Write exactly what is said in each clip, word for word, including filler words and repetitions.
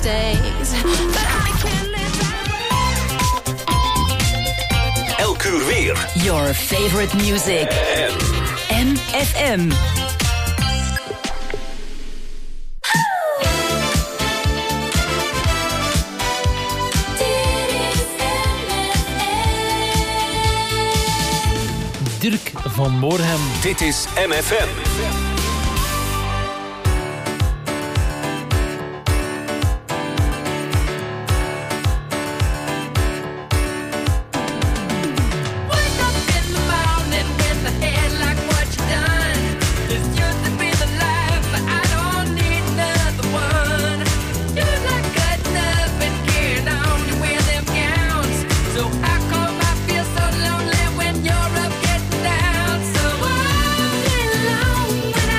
mistakes. But I can't live that. Elk uur weer. Your favorite music. M F M. Dirk van Moorhem. Dit is M F M. When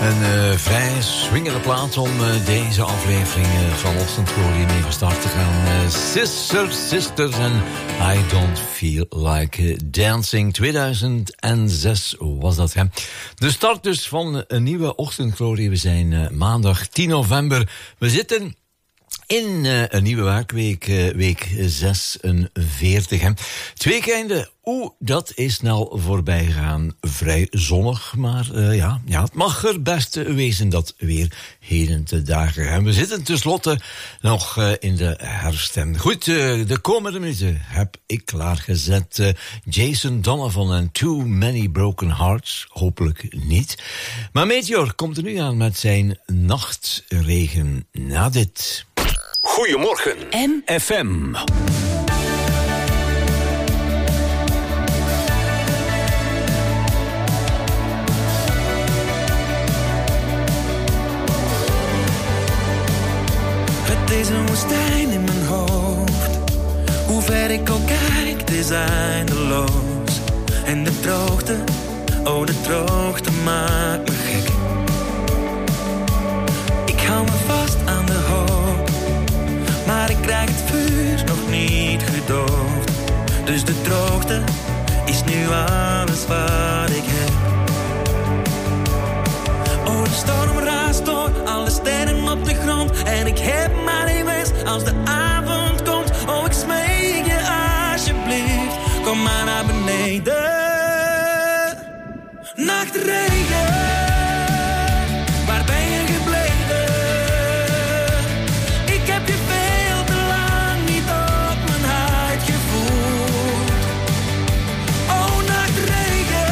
Een uh, vrij swingende plaat om uh, deze aflevering uh, van Ochtendglorie mee van start te gaan. Uh, Sisters, Sisters en I Don't Feel Like Dancing. tweeduizend zes was dat, hè. De start dus van een nieuwe Ochtendglorie. We zijn uh, maandag tien november. We zitten in uh, een nieuwe werkweek, uh, week zesenveertig. Hè. Het weekende, oeh, dat is snel voorbij gegaan. Vrij zonnig, maar uh, ja, ja, het mag er best wezen dat weer heden te dagen. En we zitten tenslotte nog uh, in de herfst. En goed, uh, de komende minuten heb ik klaargezet uh, Jason Donovan en Too Many Broken Hearts. Hopelijk niet. Maar Meteor komt er nu aan met zijn Nachtregen na dit. Goedemorgen, M F M. Het is een woestijn in mijn hoofd. Hoe ver ik ook kijk, het is eindeloos. En de droogte, oh de droogte maakt me gek. Ik hou me vast aan de hoop, maar ik krijg het vuur nog niet gedoofd. Dus de droogte is nu alles wat ik heb. Oh, de storm raast door, alle sterren op de grond. En ik heb maar één wens als de avond komt. Oh, ik smeek je alsjeblieft, kom maar naar beneden. Nachtregen, waar ben je gebleven? Ik heb je veel te lang niet op mijn huid gevoeld. Oh, nachtregen,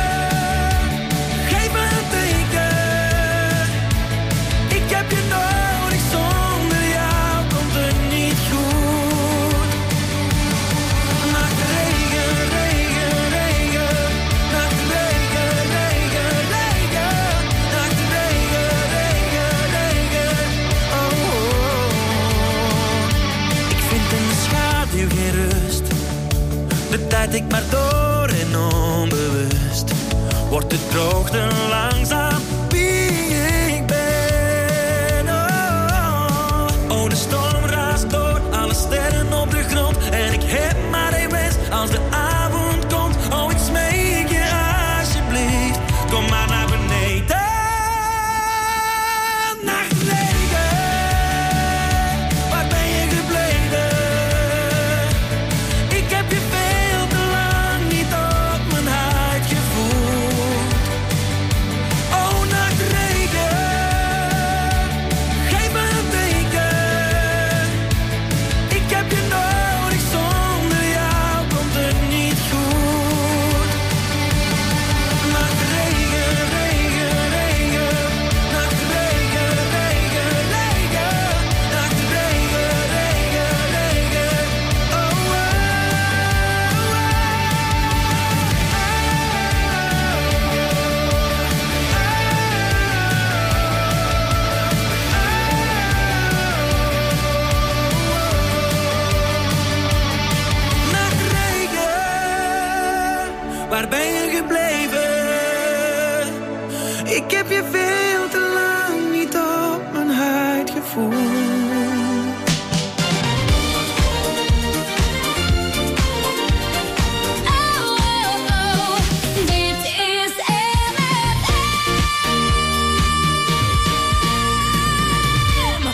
geef me een teken. Ik heb je nodig, zonder jou komt het niet goed. Nachtregen, regen, regen. Nachtregen, regen, regen. Nachtregen, regen, regen. Oh, oh, oh. Ik vind in de schaduw geen rust. De tijd ik maar door en onbewust wordt de droogte langzaam wie ik ben. Oh, oh, de storm raast door, alle sterren op de grond. En ik heb maar één wens als de avond komt. Oh, ik smeek je alsjeblieft, kom maar naar beneden. Nachtregen, waar ben je gebleven? Ik heb je veel te lang niet op mijn huid gevoeld. Oh, nachtregen, geef me een teken. Ik heb je nodig, zonder jou komt het niet goed. Nachtregen, regen, regen. Nachtregen, regen, regen. Nachtregen, regen, regen. Oh, oh, oh. Nachtregen, waar ben je gebleven? Ik heb je veel te lang niet op mijn huid gevoeld. Dit is M F M.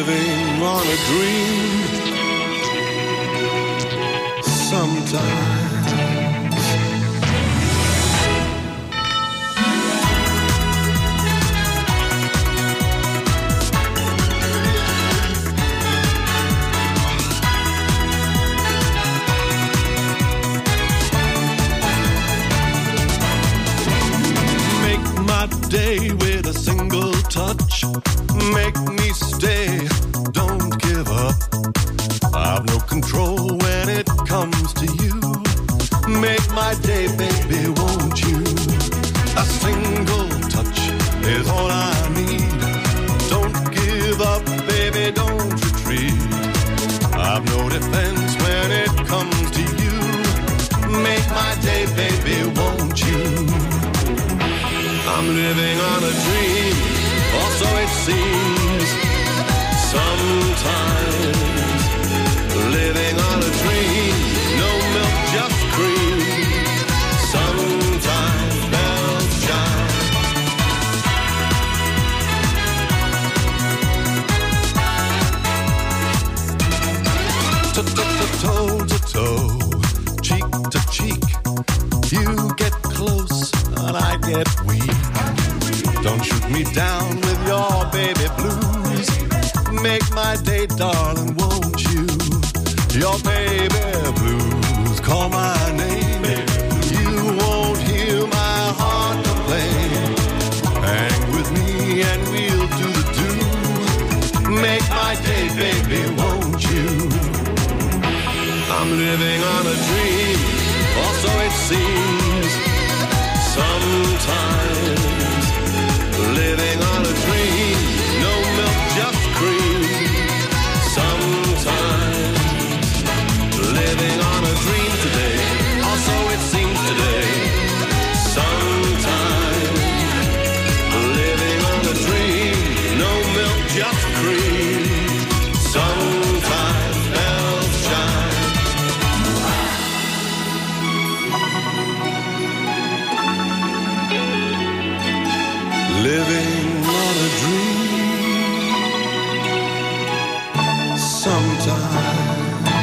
living on a dream sometimes. Day with a single touch, make me stay, don't give up. I've no control when it comes to you. Make my day, baby, won't you? A single touch is all I need. Don't give up, baby, don't retreat. I've no defense when it comes to you. Make my day, baby, won't you? I'm living on a dream, or so it seems. Sometimes living on a dream, no milk, just cream. Sometimes bells chime. Toe to toe, cheek to cheek. You get close and I get weak. Don't shoot me down with your baby blues. Make my day, darling, won't you? Your baby blues, call my name. You won't hear my heart complain. Hang with me and we'll do the do. Make my day, baby, won't you? I'm living on a dream, or so it seems. Sometimes living on a dream, no milk, just cream. Sometimes living on a dream today, also it seems today. Sometimes living on a dream, no milk, just cream. Sometimes bells chime. Living on a dream sometimes.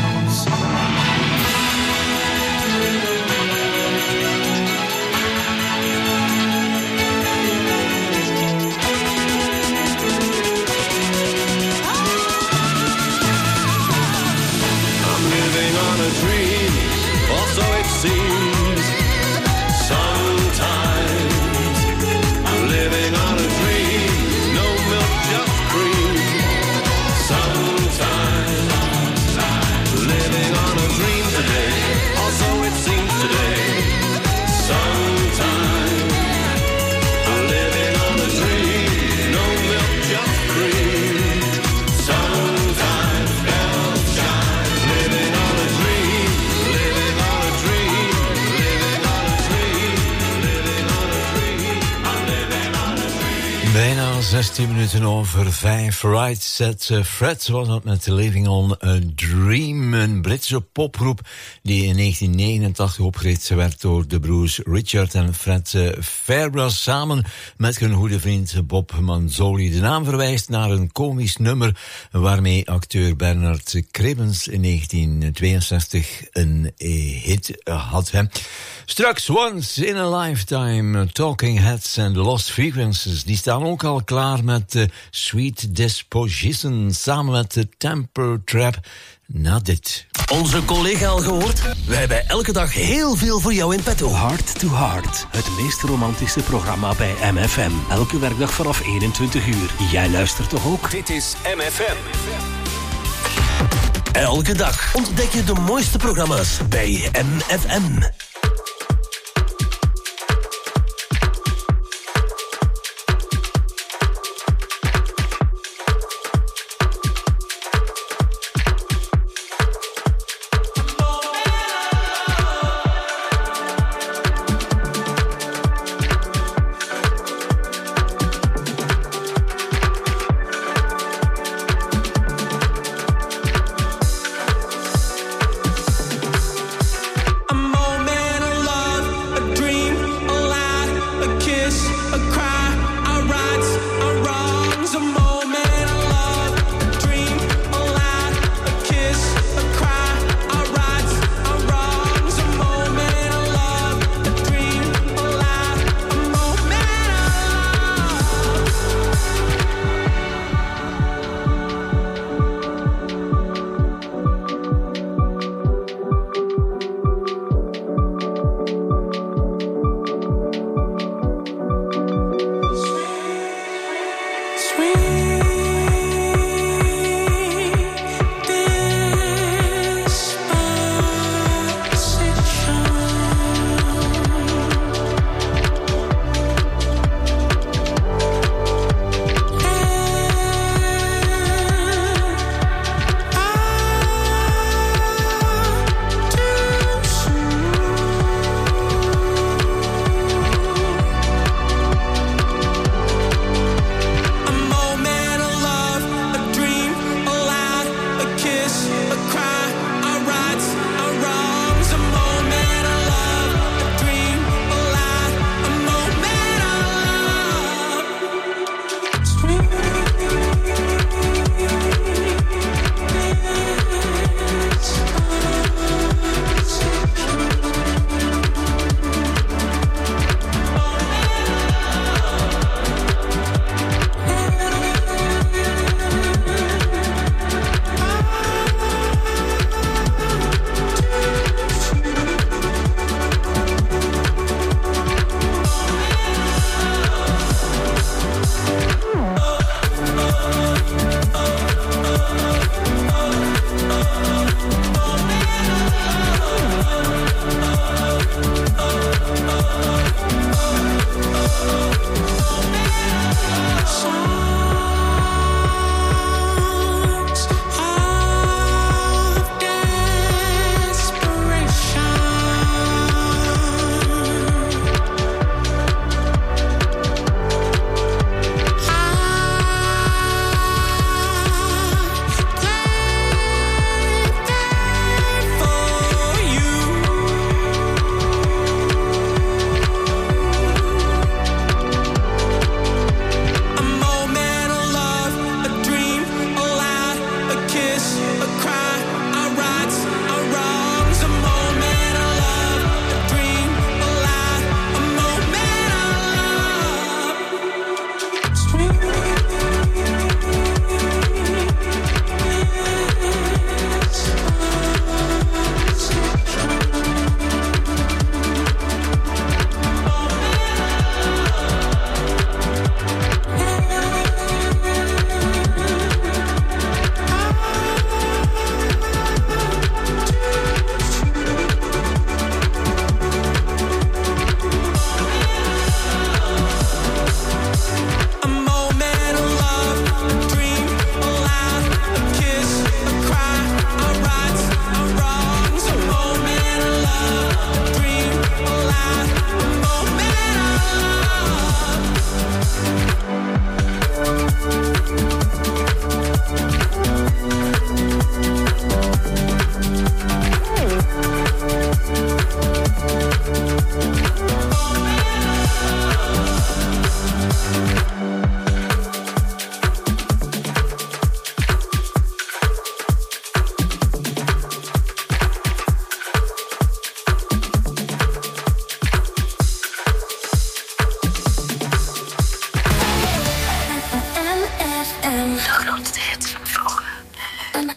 I'm living on a dream, or so it seems. Sometimes living on a dream, no milk, just cream. Sometimes living on a dream today, also it seems today. Sometimes living on a dream, no milk, just cream. Sometimes bells chime. Living on a dream, living on a dream, living on a dream, living on a dream. I'm living on a dream. Bijna zestien minuten over vijf. Right Set Fred was dat met Living on a Dream. Een Britse popgroep die in negentien negenentachtig opgericht werd door de broers Richard en Fred Fairbrass samen met hun goede vriend Bob Manzoli. De naam verwijst naar een komisch nummer waarmee acteur Bernard Cribbins in negentien tweeënzestig een hit had. Hè. Straks Once in a Lifetime, Talking Heads en The Lost Frequencies, die staan ook al klaar met uh, Sweet Disposition samen met de Temper Trap. Na dit. Onze collega al gehoord? We hebben elke dag heel veel voor jou in petto. Heart to Heart, het meest romantische programma bij M F M. Elke werkdag vanaf eenentwintig uur. Jij luistert toch ook? Dit is M F M. Elke dag ontdek je de mooiste programma's bij M F M. A moment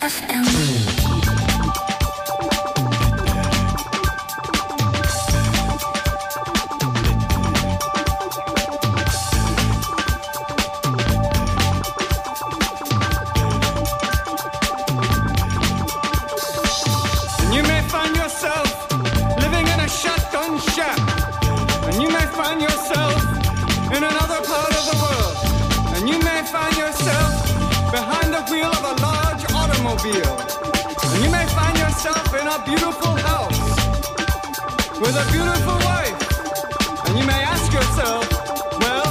F M. And you may find yourself in a beautiful house with a beautiful wife. And you may ask yourself, well,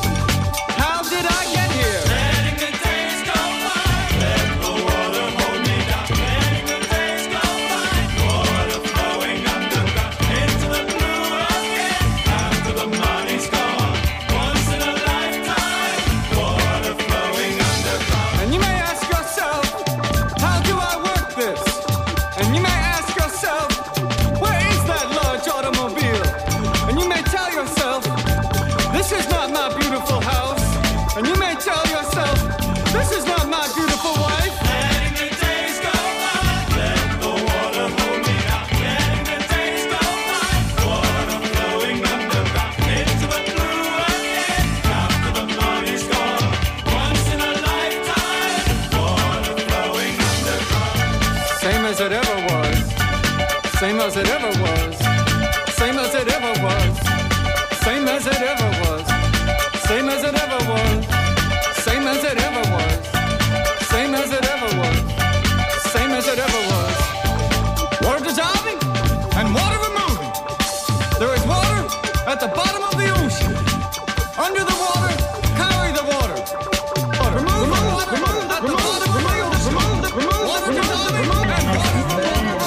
how did I get here? Letting the days go by, let the water hold me down. Letting the days go by, water flowing underground into the blue again. After the money's gone, once in a lifetime, water flowing underground. And you may ask yourself, how do I work this? And you may ask yourself, where is that large automobile? And you may tell yourself, this is not my beautiful house. And you may tell yourself, this is not my beautiful wife. Letting the days go by, let the water hold me down. Letting the days go by, water flowing underground into the blue again. After the money's gone, once in a lifetime, water flowing underground. Same as it ever was. Same as it ever was. Same as it ever was. Same as it ever was. Same as it ever was. Same as it ever was. Same as it ever was. Same as it ever was. Water dissolving and water removing. There is water at the bottom of the ocean. Under the water, carry the water. Water. Remove the water at the bottom of the ocean. Water dissolving and water removing.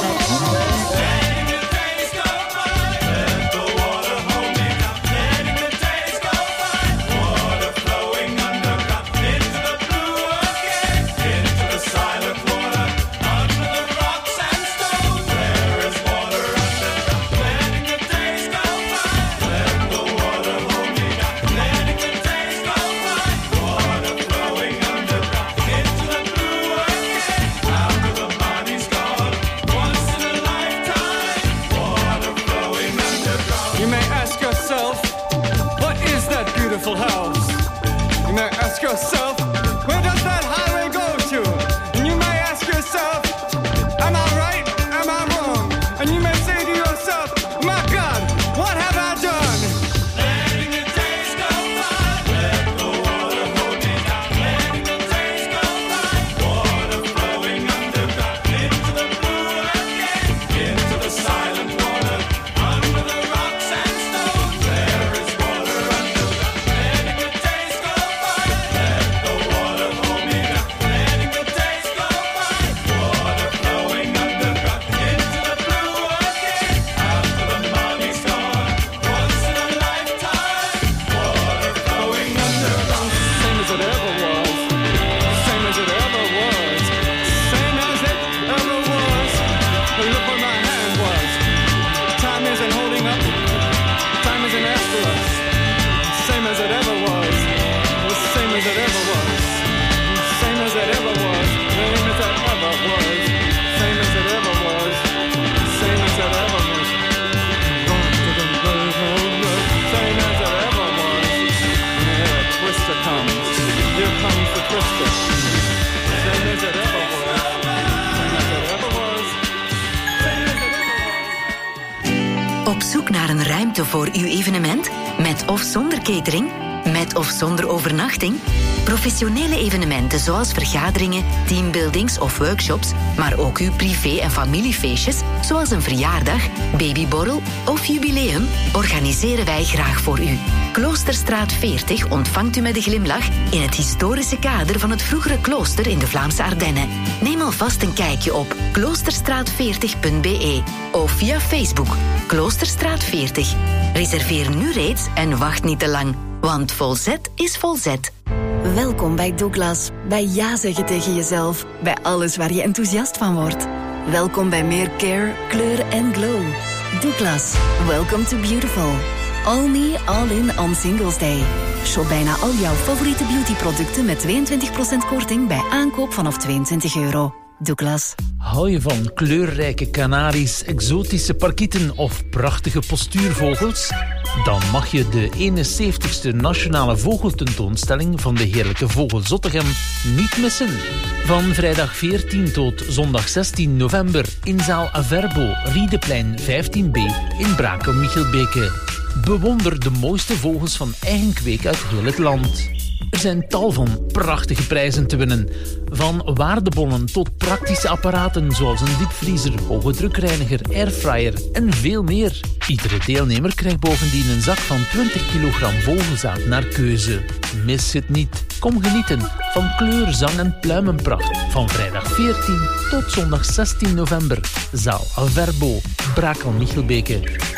Letting the days go by, let the water hold me down. Letting the days go by, water flowing underground into the blue again, into the silent water, under the rocks and stones. There is water underground. Letting the days go by, let the water hold me down. Letting the days go by, water flowing underground into the blue again. After the money's gone, once in a lifetime, water flowing underground. You may ask yourself, what is that beautiful house? You may ask yourself, where does that highway go to? And you may ask yourself, am I right? Am I wrong? And you may say to yourself, my God, what have I done? Letting the days go by, let the water hold me down. Letting the days go by, water flowing underground into the blue again, into the silent water, under the rocks and stones. There is water underground. Letting the days go by, let the water hold me down. Letting the days go by, water flowing underground into the blue again. After the money's gone, once in a lifetime, water flowing underground. Same as it ever was. Same as it ever was. Same as it ever was. But look where my hand was. Time isn't holding up. Time isn't after us. Same as it ever was. Same as it ever was. Same as it ever was. Same as it ever was. Same as it ever was. Same as it ever was. Same as it ever was. And here a twister comes. Here comes the twister. Same as it ever was. Same as it ever was. Same as it ever was. Op zoek naar een ruimte voor uw evenement? Met of zonder catering? Met of zonder overnachting? Professionele evenementen zoals vergaderingen, teambuildings of workshops, maar ook uw privé- en familiefeestjes, zoals een verjaardag, babyborrel of jubileum, organiseren wij graag voor u. Kloosterstraat veertig ontvangt u met een glimlach in het historische kader van het vroegere klooster in de Vlaamse Ardennen. Neem alvast een kijkje op kloosterstraat veertig punt b e of via Facebook Kloosterstraat veertig. Reserveer nu reeds en wacht niet te lang, want Volzet is Volzet. Welkom bij Douglas. Bij ja zeggen tegen jezelf. Bij alles waar je enthousiast van wordt. Welkom bij meer care, kleur en glow. Douglas. Welcome to beautiful. All me, all in on Singles Day. Shop bijna al jouw favoriete beautyproducten met tweeëntwintig procent korting bij aankoop vanaf tweeëntwintig euro. Douglas. Hou je van kleurrijke kanaries, exotische parkieten of prachtige postuurvogels? Dan mag je de eenenzeventigste Nationale Vogeltentoonstelling van de Heerlijke Vogel Zottegem niet missen. Van vrijdag veertien tot zondag zestien november in zaal Averbo, Riedeplein vijftien b in Brakel-Michelbeke. Bewonder de mooiste vogels van eigen kweek uit heel het land. Er zijn tal van prachtige prijzen te winnen. Van waardebonnen tot praktische apparaten zoals een diepvriezer, hoge drukreiniger, airfryer en veel meer. Iedere deelnemer krijgt bovendien een zak van twintig kilogram vogelzaad naar keuze. Mis het niet. Kom genieten van kleur, zang en pluimenpracht. Van vrijdag veertien tot zondag zestien november. Zaal Averbo, Brakel-Michelbeke.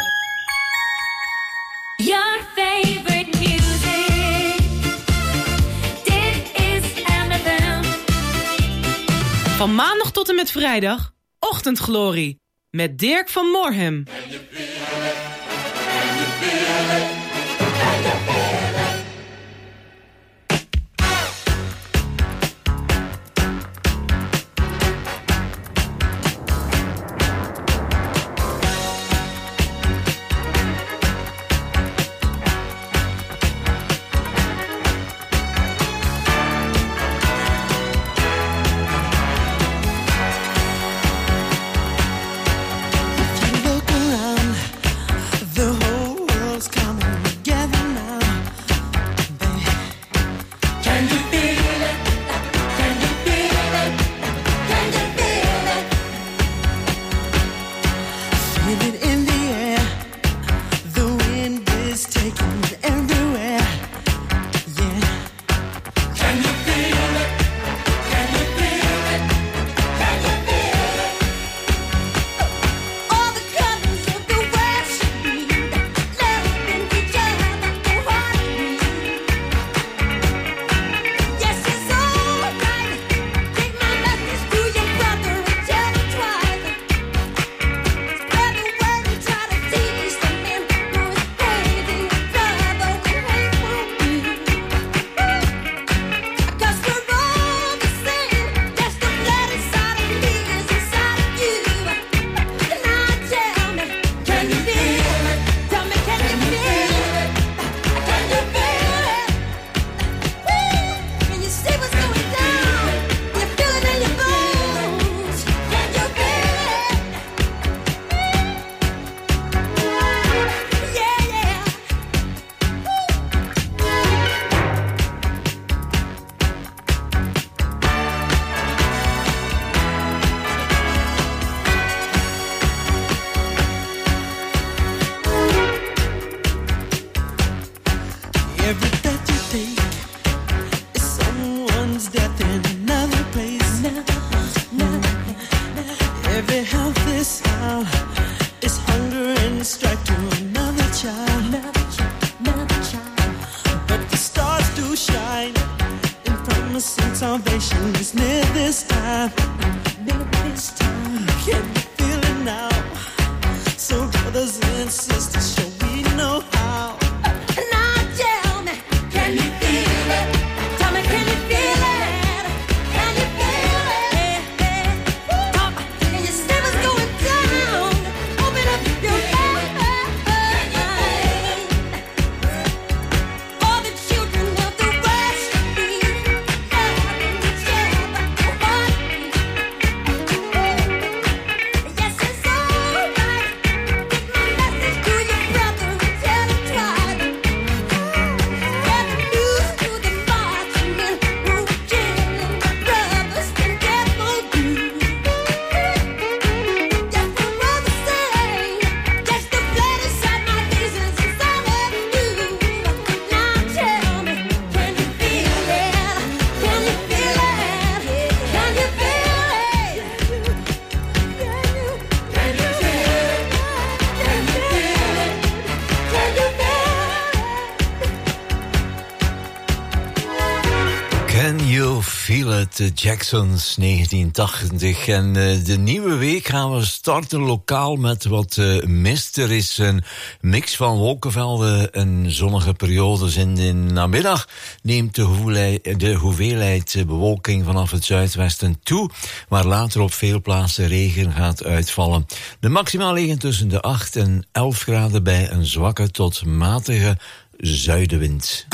Your favorite music. Dit is M F M. Van maandag tot en met vrijdag, Ochtendglorie. Met Dirk van Moorhem. Can You Feel It, de Jacksons, negentien tachtig. En uh, de nieuwe week gaan we starten lokaal met wat uh, mist. Er is een mix van wolkenvelden en zonnige periodes. In de namiddag neemt de hoeveelheid, de hoeveelheid bewolking vanaf het zuidwesten toe, waar later op veel plaatsen regen gaat uitvallen. De maximaal liggen tussen de acht en elf graden bij een zwakke tot matige zuidenwind.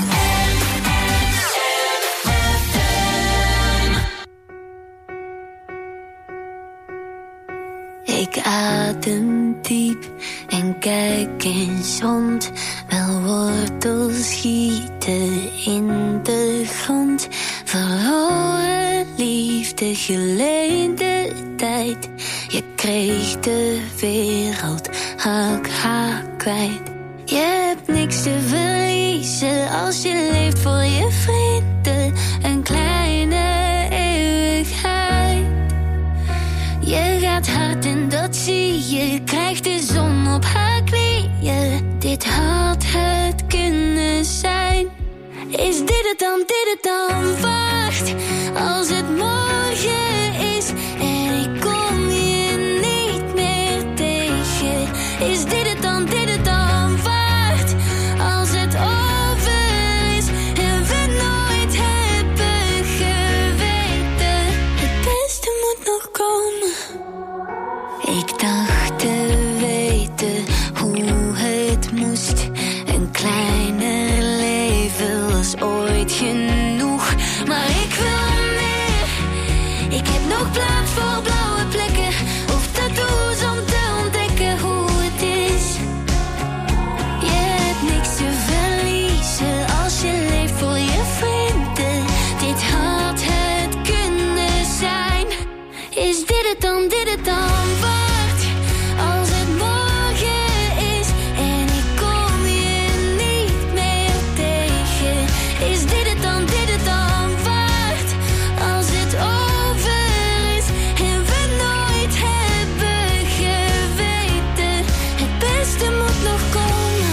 Ik adem diep en kijk eens rond. Wel wortels schieten in de grond. Verloren liefde, geleende tijd. Je kreeg de wereld, raak haar kwijt. Je hebt niks te verliezen als je leeft voor je vrienden. Een kleine eeuwigheid. Je gaat hard en dat zie je. Krijgt de zon op haar knieën. Dit had het kunnen zijn. Is dit het dan, dit het dan? Wacht, als het morgen is en ik kom je niet meer tegen. Is dit het dan, dit het dan? Wacht, als het over is en we nooit hebben geweten. Het beste moet nog komen. Ik dacht te weten hoe het moest. Een kleiner leven was ooit genoeg. Maar ik wil meer. Ik heb nog plaats voor blauwe plekken of tattoos om te ontdekken hoe het is. Je hebt niks te verliezen als je leeft voor je vrienden. Dit had het kunnen zijn. Is dit het dan, dit het dan? Wacht, als het morgen is en ik kom je niet meer tegen. Is dit het dan, dit het dan? Wacht, als het over is en we nooit hebben geweten. Het beste moet nog komen.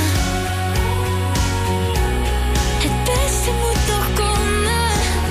Het beste moet nog komen.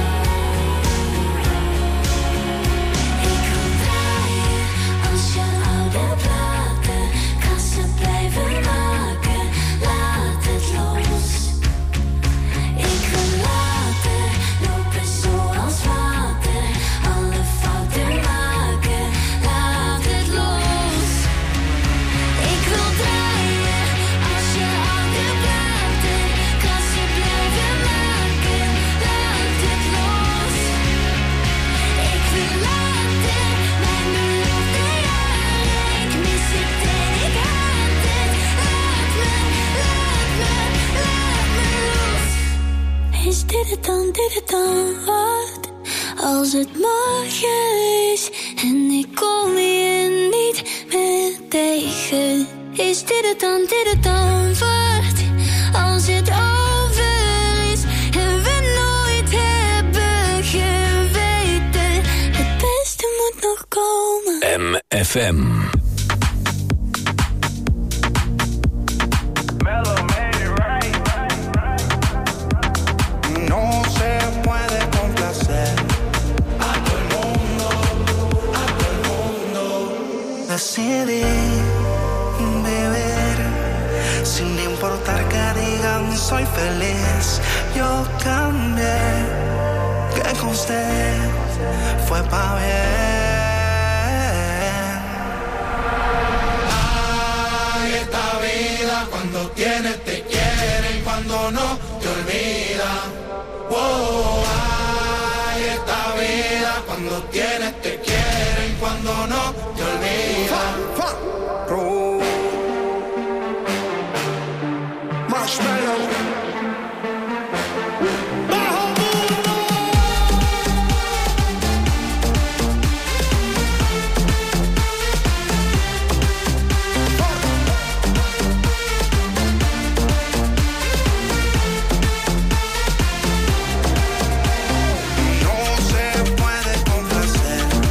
Ik wil draaien als je oude platen. Kassen blijven maken, laat het los. Ik wil later lopen zoals water. Alle fouten maken, laat het los. Ik wil draaien als je oude platen. Kassen blijven maken, laat het los. Ik wil later mijn beloofde jaren. Ik mis het en ik haat het. Laat me, laat me, laat me los. Is dit het dan, dit het dan? Wat als het morgen is en ik kom je niet meer tegen? Is dit het dan, dit het dan? Wacht, als het over is en we nooit hebben geweten. Het beste moet nog komen. M F M. No se puede complacer a todo el mundo, a todo el mundo. Decidí vivir sin importar que digan soy feliz. Yo cambié, que con usted fue pa' bien. Ay, esta vida cuando tienes te quieren, cuando no te olvidan. Wow, ay, esta vida cuando tienes te quieren, cuando no te olvidan. Marshmallow. No se puede complacer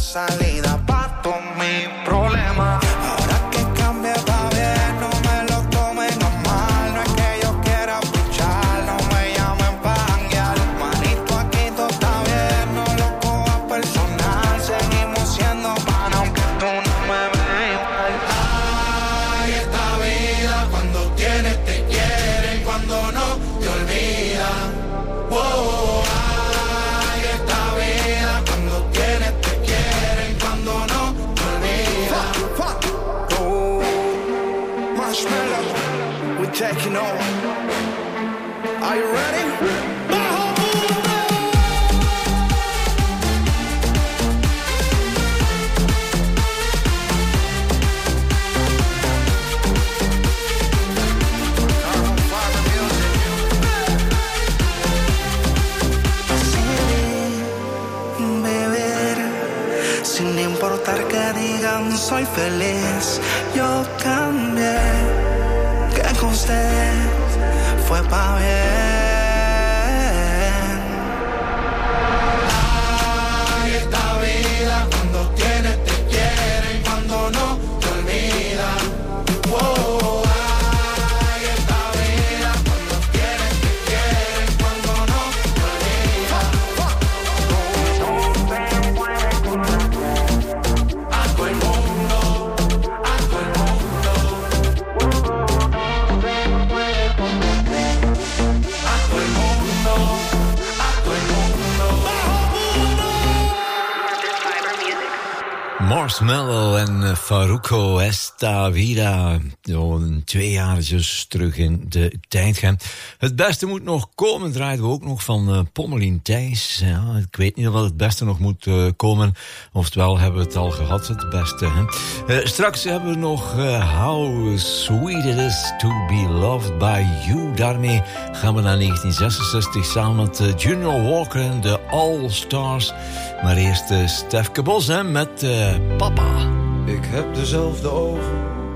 salida pa' todos mis problemas. Ahora que cambie pa' bien, no me lo tomen a mal. No es que yo quiera puchar, no me llamen pa' janguear. Manito, aquí todo está bien, no lo cojas personal. Seguimos siendo pan aunque tú no me veas mal. Ay, esta vida cuando tienes te quieren, cuando no te olvidan. Wow, ay, esta vida cuando tienes te quieren, cuando no te olvidan. Fuck, fuck. Oh, Marshmello, we're taking over. Are you ready? Sin importar que digan soy feliz, yo cambié, que con usted fue pa' bien. Ay, esta vida cuando tienes te quieren, cuando no te olvidan. Wow, ay, esta vida cuando tienes te quieren, cuando no te olvidan. Marshmello en Farruko, Esta Vida. Zo'n twee jaar dus terug in de tijd gaan. Het beste moet nog komen, draaien we ook nog van uh, Pommelien Thijs. Ja, ik weet niet of het beste nog moet uh, komen. Oftewel hebben we het al gehad, het beste. Hè? Uh, straks hebben we nog uh, How Sweet It Is To Be Loved By You. Daarmee gaan we naar negentien zesenzestig samen met uh, Junior Walker en de All Stars. Maar eerst uh, Stefke Bos hè, met uh, Papa. Ik heb dezelfde ogen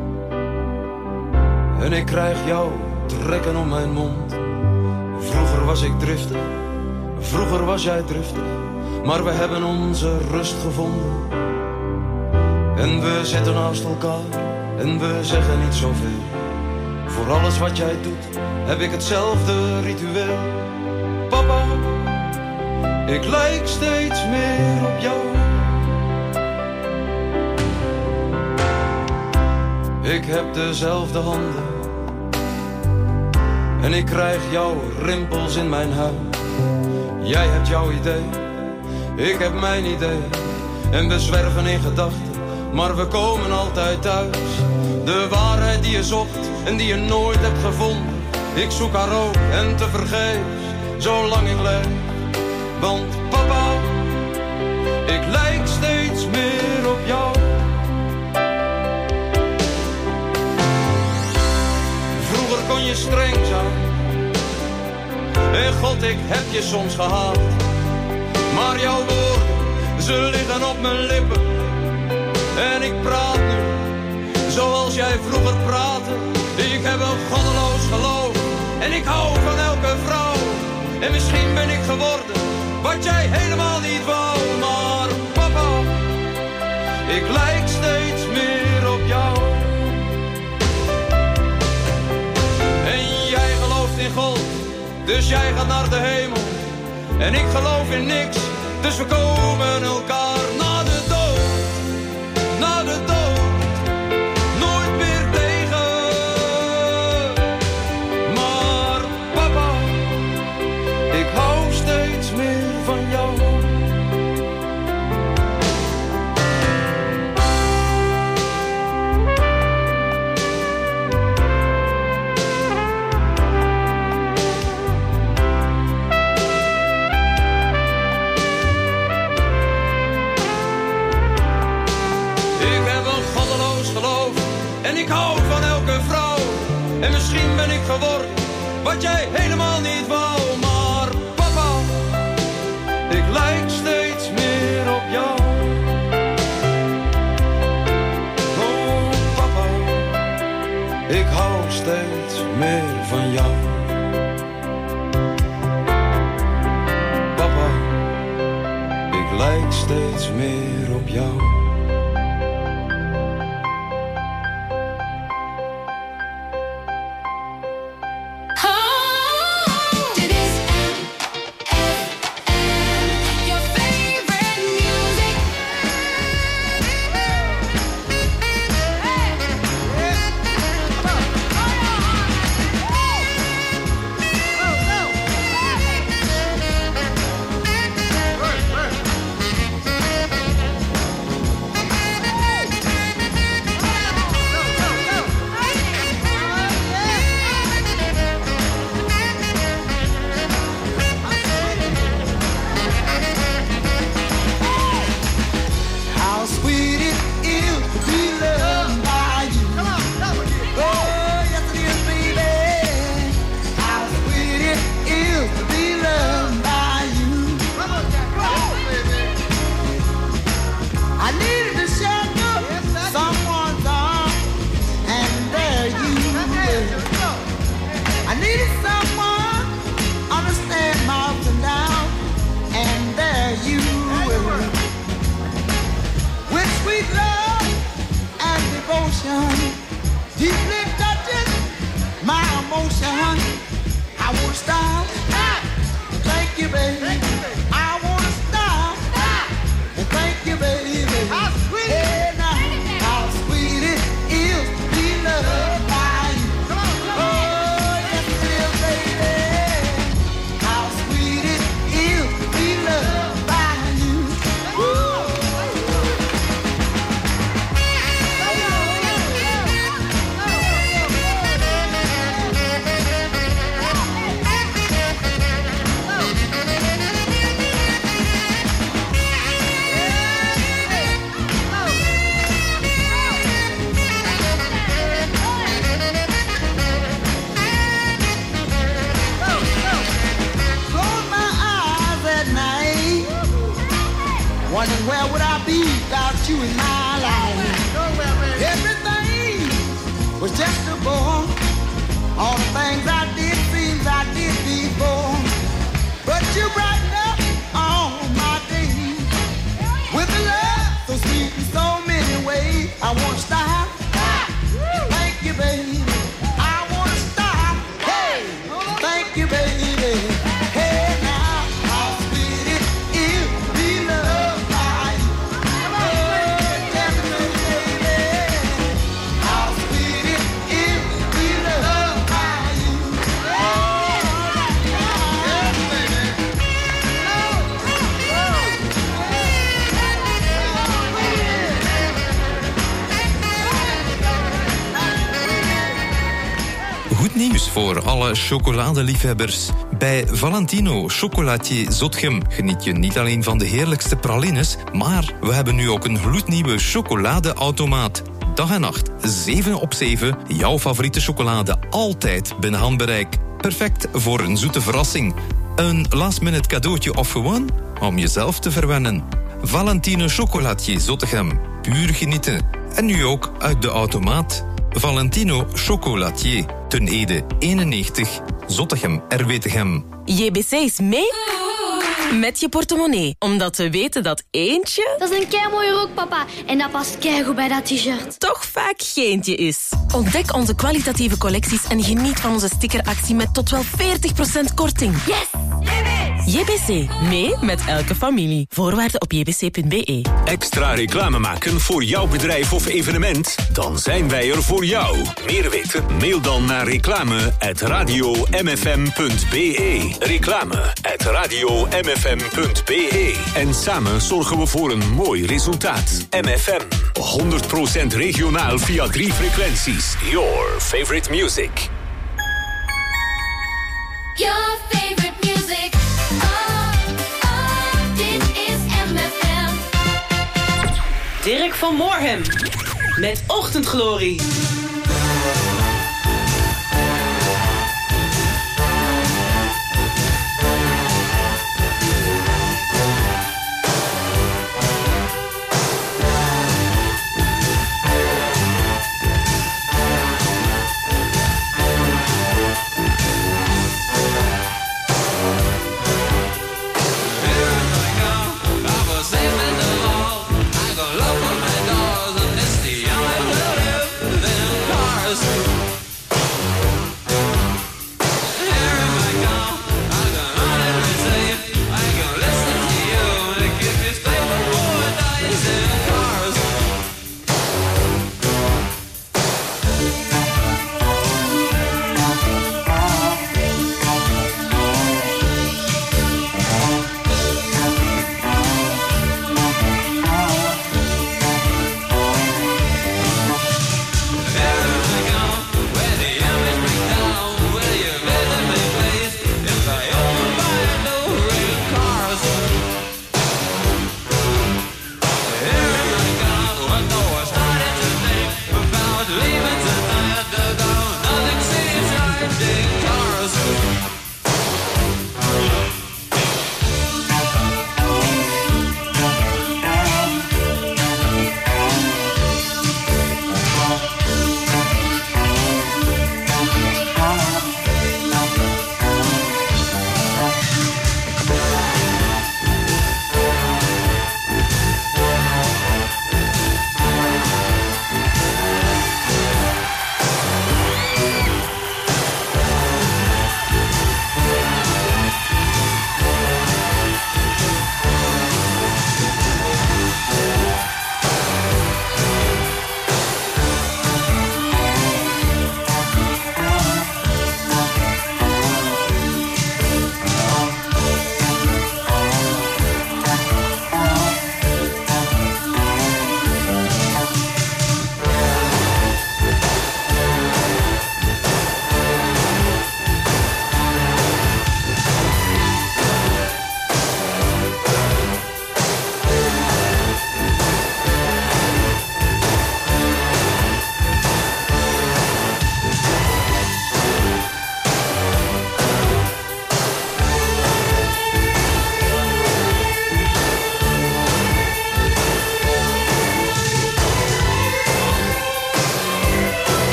en ik krijg jou trekken om mijn mond. Vroeger was ik driftig, vroeger was jij driftig, maar we hebben onze rust gevonden. En we zitten naast elkaar en we zeggen niet zoveel. Voor alles wat jij doet heb ik hetzelfde ritueel. Papa, ik lijk steeds meer op jou. Ik heb dezelfde handen en ik krijg jouw rimpels in mijn huid. Jij hebt jouw idee, ik heb mijn idee. En we zwerven in gedachten, maar we komen altijd thuis. De waarheid die je zocht en die je nooit hebt gevonden. Ik zoek haar ook en tevergeefs, zolang ik leef. Want papa, ik lijk steeds meer op jou. Vroeger kon je streng zijn en God, ik heb je soms gehaat. Maar jouw woorden, ze liggen op mijn lippen. En ik praat nu zoals jij vroeger praatte. Ik heb een goddeloos geloof en ik hou van elke vrouw. En misschien ben ik geworden wat jij helemaal niet wou. Maar papa, ik lijk steeds meer op jou. En jij gelooft in God, dus jij gaat naar de hemel. En ik geloof in niks, dus we komen elkaar na de dood. Na de dood, nooit meer tegen. Maar papa, ik hou steeds meer van jou. En ik hou van elke vrouw. En misschien ben ik geworden wat jij helemaal niet wou. Maar papa, ik lijk steeds meer op jou. Oh papa, ik hou steeds meer van jou. Papa, ik lijk steeds meer op op jou. Voor alle chocoladeliefhebbers. Bij Valentino Chocolatier Zotgem geniet je niet alleen van de heerlijkste pralines, maar we hebben nu ook een gloednieuwe chocoladeautomaat. Dag en nacht, zeven op zeven, jouw favoriete chocolade altijd binnen handbereik. Perfect voor een zoete verrassing. Een last-minute cadeautje of gewoon om jezelf te verwennen. Valentino Chocolatier Zottegem. Puur genieten. En nu ook uit de automaat. Valentino Chocolatier. Ten Ede eenennegentig, Zottegem, R W T G M. J B C is mee met je portemonnee. Omdat we weten dat eentje... Dat is een keimooie rok, papa. En dat past keigoed bij dat t-shirt. Toch vaak geentje is. Ontdek onze kwalitatieve collecties en geniet van onze stickeractie met tot wel veertig procent korting. Yes! J B C. Mee met elke familie. Voorwaarden op j b c punt b e. Extra reclame maken voor jouw bedrijf of evenement? Dan zijn wij er voor jou. Meer weten? Mail dan naar reclame at radio m f m punt b e. Reclame at radio m f m punt b e. En samen zorgen we voor een mooi resultaat. M F M. honderd procent regionaal via drie frequenties. Your favorite music. Your favorite music. Dirk van Moorhem met Ochtendglorie. Here I go, I was aiming the wall. I go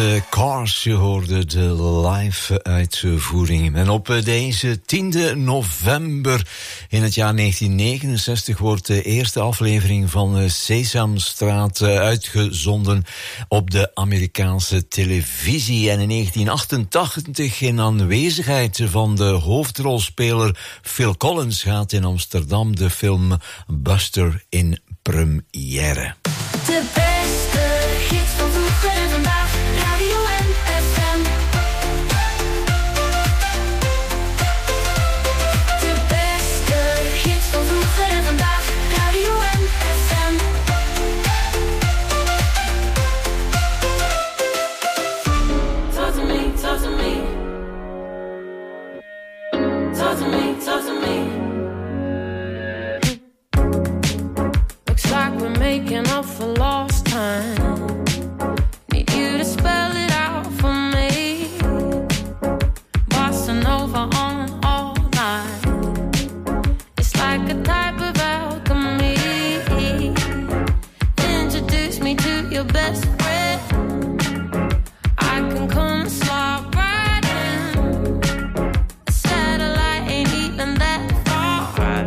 uh, Cars. Je hoorde de live uitvoering. En op uh, deze tiende november in het jaar negentien negenenzestig wordt de eerste aflevering van uh, Sesamstraat uh, uitgezonden op de Amerikaanse televisie. En in negentien achtentachtig, in aanwezigheid van de hoofdrolspeler Phil Collins, gaat in Amsterdam de film Buster in première. De beste hits van vroeger en vandaag, Radio en F M. De beste hits van vroeger en vandaag, Radio en F M. Talk to me, talk to me. Talk to me, talk to me. Like we're making up for lost time. Need you to spell it out for me. Bossa Nova on all night. It's like a type of alchemy. Introduce me to your best friend. I can come and slide right in. A satellite ain't even that far.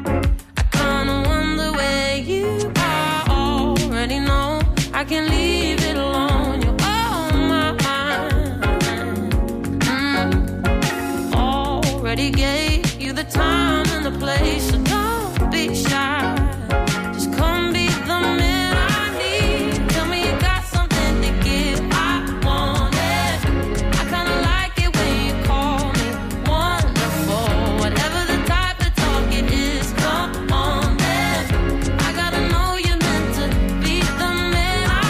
I can leave it alone. You're on my mind. Mm. Already gave you the time and the place, so don't be shy. Just come be the man I need. Tell me you got something to give. I want it. I kinda like it when you call me wonderful. Whatever the type of talk it is, come on then. I gotta know you're meant to be the man.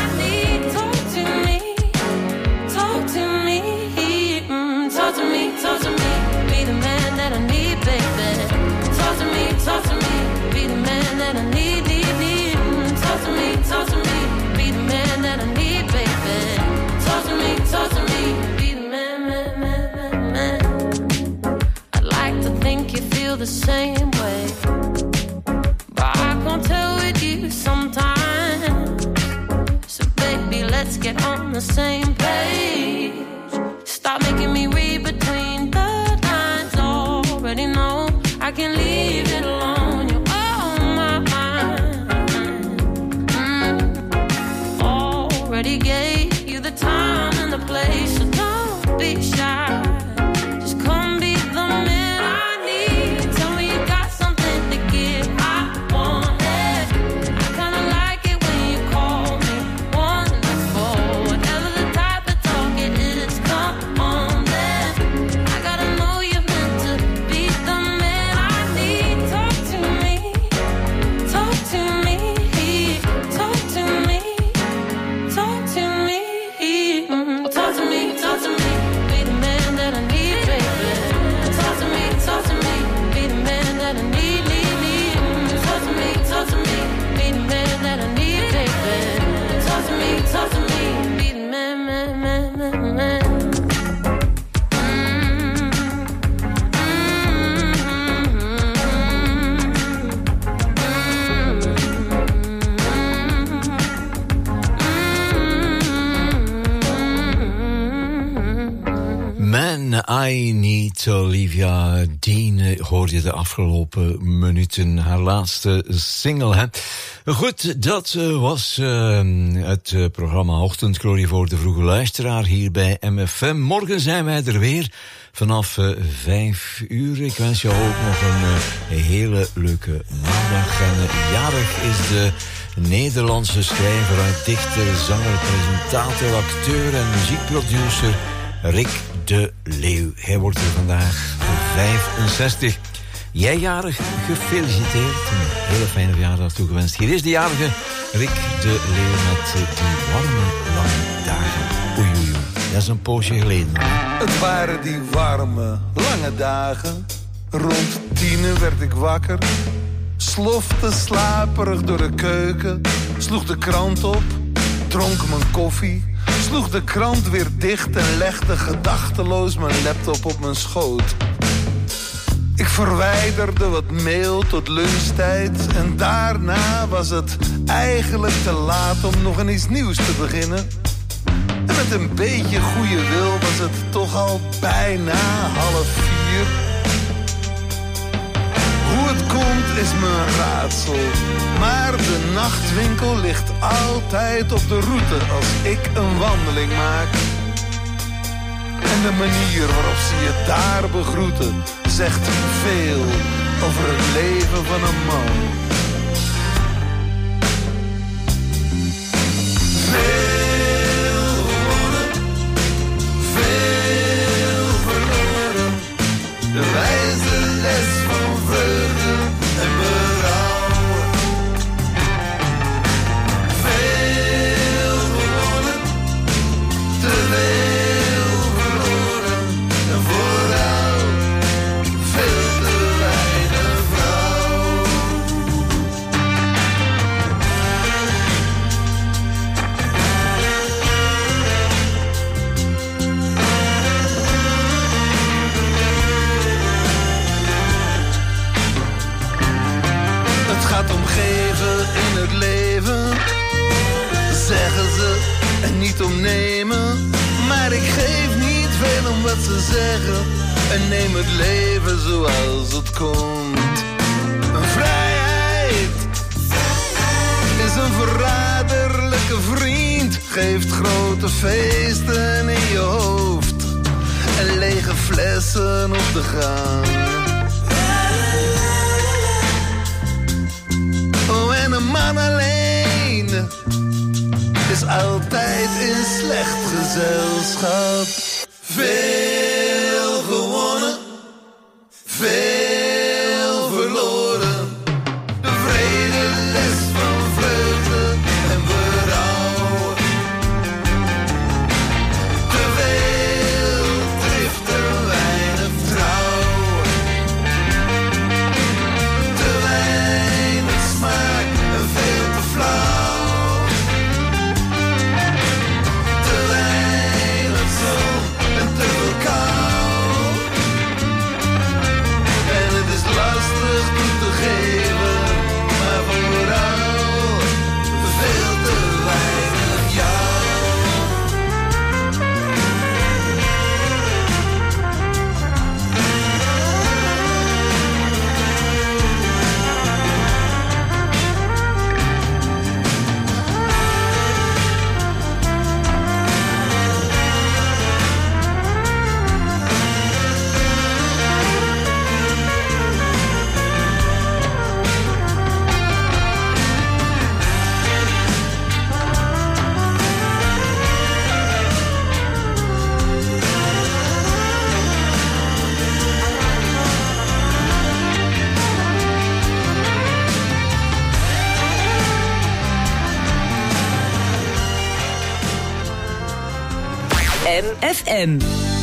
Talk to me, talk to me, be the man that I need, baby. Talk to me, talk to me, be the man that I need, need, need. Talk to me, talk to me, be the man that I need, baby. Talk to me, talk to me, be the man, man, man, man, man. I'd like to think you feel the same way, but I can't tell with you sometimes. So baby, let's get on the same page. Stop making me read between the lines. Already know I can leave it alone. You're on my mind. Mm. Already gave you the time and the place, so don't be shy. Just come be the man I need. Tell me you got something to give. I want it. I kinda like it when you call me wonderful. Whatever the type of talk it is, come on then. I gotta know you're meant to be the man I need. Talk to me, talk to me, talk to me, talk to me. Mm, talk to me, talk to me, be the man that I need, baby. Talk to me, talk to me, be the man that I need, need, need. Mm, talk to me, talk to me, be the man that I need, baby. Talk to me, talk to me, be the man, man, man, man, man. Man, I Need Olivia Dean hoorde je de afgelopen minuten, haar laatste single. Hè? Goed, dat uh, was uh, het uh, programma Ochtendglorie voor de vroege luisteraar hier bij M F M. Morgen zijn wij er weer vanaf uh, vijf uur. Ik wens jou ook nog een uh, hele leuke maandag. En uh, jarig is de Nederlandse schrijver, dichter, zanger, presentator, acteur en muziekproducer Rick de Leeuw. Hij wordt er vandaag vijfenzestig. Jij jarig, gefeliciteerd. Een hele fijne verjaardag toegewenst. Hier is de jarige Rick de Leeuw met die warme, lange dagen. Oei, oei, oei. Dat is een poosje geleden. Het waren die warme, lange dagen. Rond tienen werd ik wakker. Slofte slaperig door de keuken. Sloeg de krant op, dronk mijn koffie. Sloeg de krant weer dicht en legde gedachteloos mijn laptop op mijn schoot. Ik verwijderde wat mail tot lunchtijd. En daarna was het eigenlijk te laat om nog aan iets nieuws te beginnen. En met een beetje goede wil was het toch al bijna half vier. Hoe het komt is me een raadsel. Maar de nachtwinkel ligt altijd op de route als ik een wandeling maak. En de manier waarop ze je daar begroeten zegt veel over het leven van een man. Veel gewonnen, veel verloren. De wijze les van vreugde en berouw. Veel gewonnen, te veel verloren. En vooral veel te weinig vrouw. Het gaat om geven in het leven, zeggen ze, en niet om nemen. Maar ik geef niet veel om wat ze zeggen en neem het leven zoals het komt. Een vrijheid is een verraderlijke vriend, geeft grote feesten in je hoofd en lege flessen op de gang. Oh, en een man alleen is altijd in slecht gezelschap. Veel gewonnen, veel verloren. De vrede les van vreugde en berouw. Te veel drift, te weinig trouw. Te weinig smaak en veel te flauw. Te weinig zon en te veel kou. En het is lastig toe te geven, maar vooral veel te weinig jou. M F M.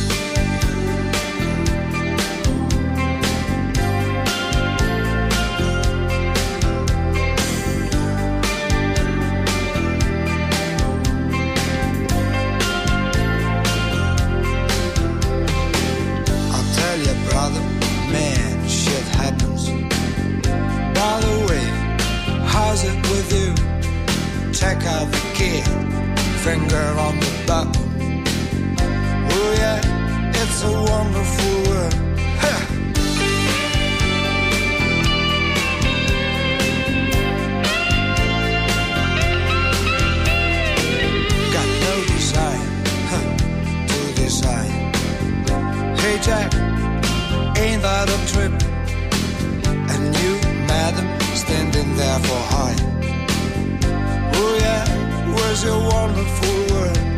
Finger on the button. Oh yeah, it's a wonderful world. Ha! Got no desire huh, to decide. Hey Jack, ain't that a trip? And you, madam, standing there for high. Oh yeah, where's your wonderful world?